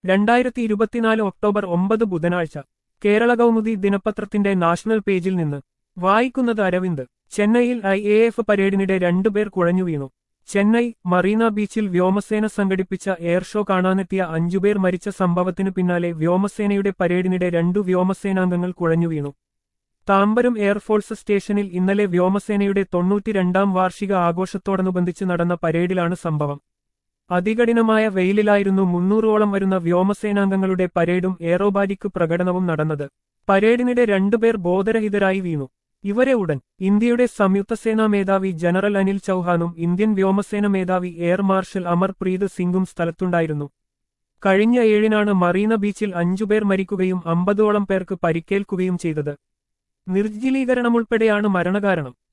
2024 October 9 ബുധനാഴ്ച കേരള കൗമുദി ദിനപത്രത്തിന്റെ national പേജിൽ നിന്ന് വായിക്കുന്നത് അരവിന്ദ്. ചെന്നൈയിൽ IAF പരേഡിനിടെ രണ്ടുപേർ കുഴഞ്ഞു വീണു. ചെന്നൈ മറീന ബീച്ചിൽ വ്യോമസേന സംഘടിപ്പിച്ച എയർ ഷോ കാണാനെത്തിയ 5 പേർ മരിച്ച സംഭവത്തിനു പിന്നാലെ വ്യോമസേനയുടെ പരേഡിനിടെ 2 വ്യോമസേനാംഗങ്ങൾ കുഴഞ്ഞു വീണു. താമ്പരം എയർഫോഴ്സ് സ്റ്റേഷനിൽ ഇന്നലെ വ്യോമസേനയുടെ 92ാം വാർഷിക ആഘോഷത്തോടനുബന്ധിച്ച് നടന്ന പരേഡിലാണ് സംഭവം. അതികഠിനമായ വെയിലിലായിരുന്നു 300ഓളം വരുന്ന വ്യോമസേനാംഗങ്ങളുടെ പരേഡും എയറോബാറ്റിക് പ്രകടനവും നടന്നത്. പരേഡിനിടെ 2 പേർ ബോധരഹിതരായി വീണു. ഇവരെ ഉടൻ ഇന്ത്യയുടെ സംയുക്ത സേനാ മേധാവി ജനറൽ അനിൽ ചൌഹാനും ഇന്ത്യൻ വ്യോമസേന മേധാവി എയർ മാർഷൽ അമർപ്രീത് സിംഗും സ്ഥലത്തുണ്ടായിരുന്നു. കഴിഞ്ഞ 7-നാണ് മറീന ബീച്ചിൽ 5 പേർ മരിക്കുകയും 50ഓളം പേർക്ക് പരിക്കേൽക്കുകയും ചെയ്തത്. നിർജ്ജലീകരണമുൾപ്പെടെയാണ് മരണകാരണം.